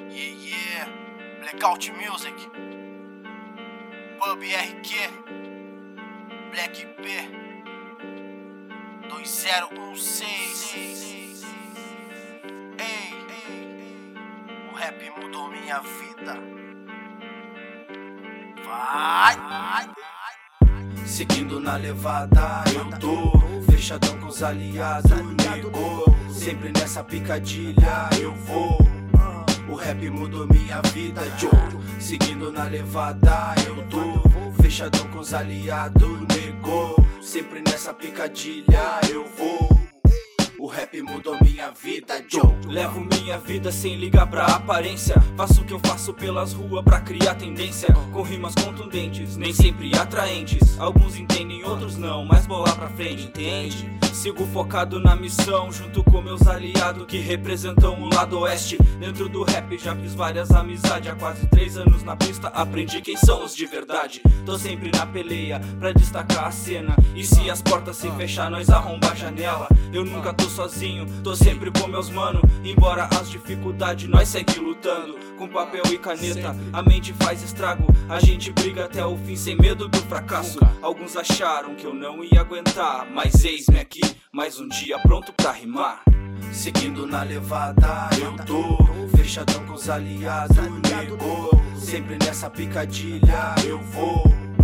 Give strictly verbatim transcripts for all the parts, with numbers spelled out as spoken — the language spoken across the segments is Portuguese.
Yeah, yeah, Blackout Music, Pub R Q, Black P, dois zero um seis. Ei, o rap mudou minha vida. Vai, vai, vai. Seguindo na levada, eu tô fechadão com os aliados, nego. Sempre nessa picadilha eu vou. O rap mudou minha vida, Joe. Seguindo na levada, eu tô fechadão com os aliados, nego. Sempre nessa picadilha eu vou. O rap mudou minha vida, Joe. Levo minha vida sem ligar pra aparência. Faço o que eu faço pelas ruas pra criar tendência. Com rimas contundentes, nem sempre atraentes. Alguns entendem, outros não, mas bolar pra frente, entende? Sigo focado na missão, junto com meus aliados que representam o lado oeste. Dentro do rap já fiz várias amizades. Há quase três anos na pista aprendi quem são os de verdade. Tô sempre na peleia pra destacar a cena. E se as portas se fechar, nós arromba a janela. Eu nunca tô sozinho, tô sempre com meus mano. Embora as dificuldades, nós segue lutando. Com papel e caneta, a mente faz estrago. A gente briga até o fim sem medo do fracasso. Alguns acharam que eu não ia aguentar, mas eis-me aqui, mais um dia pronto pra rimar. Seguindo na levada, eu tô fechadão com os aliados, nego. Sempre nessa picadilha eu vou.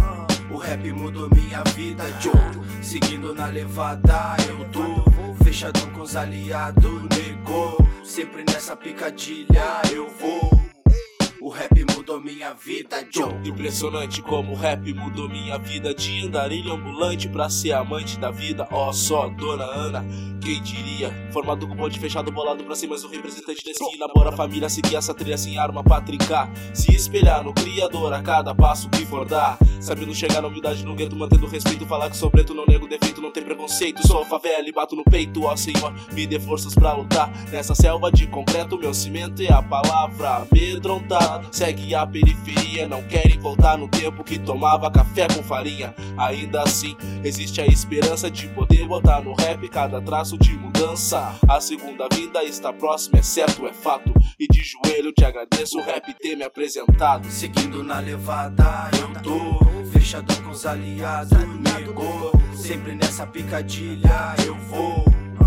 O rap mudou minha vida, Joe. Seguindo na levada, eu tô fechadão com os aliados, nego. Sempre nessa picadilha eu vou. O rap mudou minha vida, Joe. Impressionante como o rap mudou minha vida. De andarilho ambulante pra ser amante da vida. Ó oh, só, dona Ana, quem diria? Formado com ponte fechado, bolado pra ser mais um representante desse que namora a família. Seguir essa trilha sem arma pra trincar. Se espelhar no criador a cada passo que for dar. Sabendo chegar na humildade no gueto, mantendo respeito. Falar que sou preto, não nego defeito, não tem preconceito. Sou favela e bato no peito, ó Senhor, me dê forças pra lutar. Nessa selva de concreto, meu cimento é a palavra amedrontada. Segue a periferia, não querem voltar no tempo que tomava café com farinha. Ainda assim, existe a esperança de poder botar no rap cada traço de mudança. A segunda vida está próxima, é certo, é fato. E de joelho te agradeço o rap ter me apresentado. Seguindo na levada, eu tô fechadão com os aliados, nego. Sempre nessa picadilha eu vou.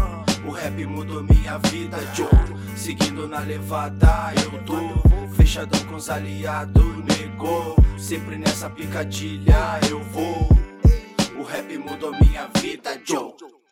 O rap mudou minha vida, Joe. Seguindo na levada, eu tô fechadão com os aliados, nego. Sempre nessa picadilha eu vou. O rap mudou minha vida, Joe.